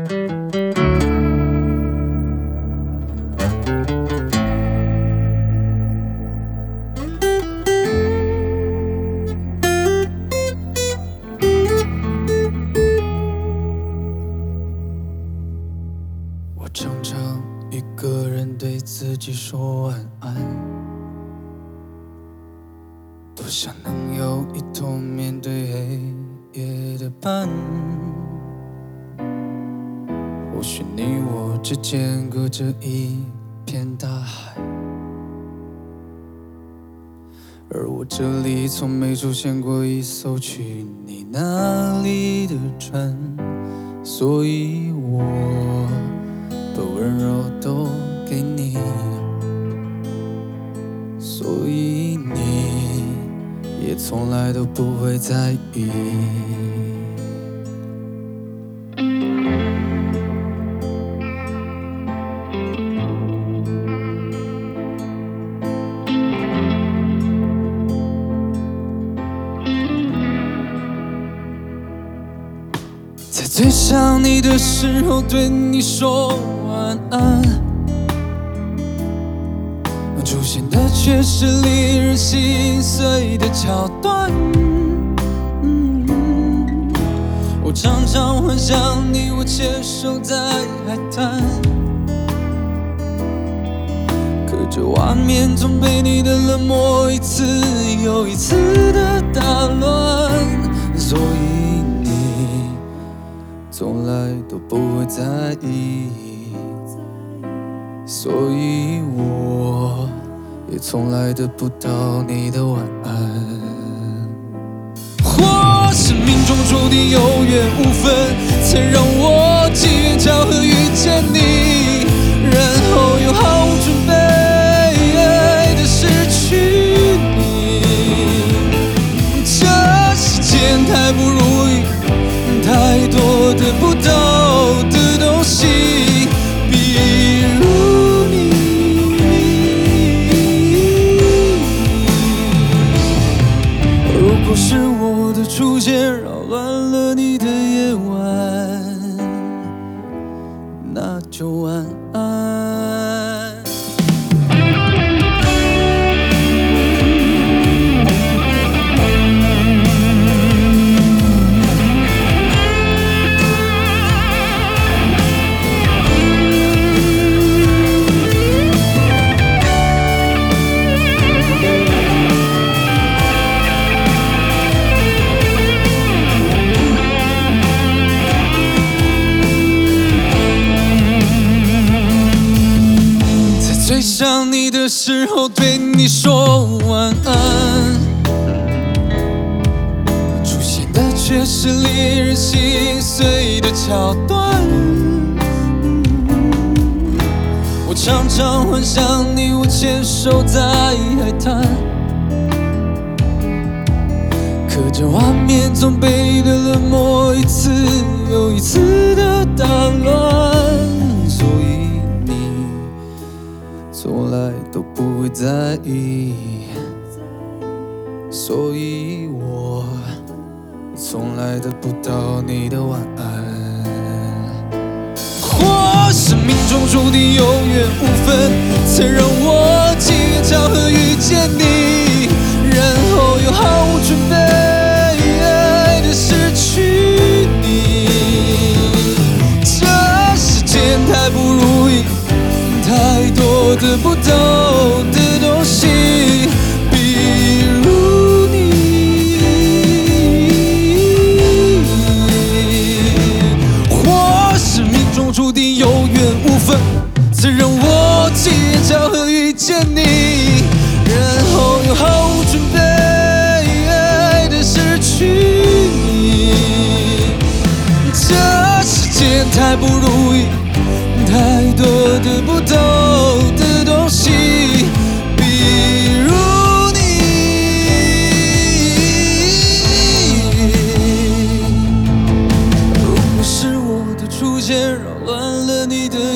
我常常一个人对自己说晚安，多想能有一同面对黑夜的伴。或许你我之间隔着一片大海，而我这里从没出现过一艘去你那里的船，所以我把温柔都给你，所以你也从来都不会在意。在最想你的时候对你说晚安，出现的却是令人心碎的桥段。我常常幻想你我牵手在海滩，可这画面总被你的冷漠一次又一次的打乱，所以你从来都不会在意，所以我也从来得不到你的晚安。或是命中注定有缘无分，才让我机缘巧合遇见你，然后又毫无准备的失去你。这世间太不如意，太多得不到的东西，比如你。如果是我的出现扰乱了你的夜晚，那就晚安。最想你的时候对你说晚安，出现的却是令人心碎的桥段。我常常幻想你我牵手在海滩，可这画面总被你的冷漠一次又一次的打乱，所以从来都不会在意，所以我从来得不到你的晚安。或是命中注定有缘无分，才让我机缘巧合遇见你，然后又毫无准备的失去你。这世间太不如意，太多得不到的东西，比如你。或是命中注定有缘无分，才让我机缘巧合遇见你，然后又毫无准备的失去你。这世间太不如意，太多得不到的东西，比如你。如果是我的出现扰乱了你的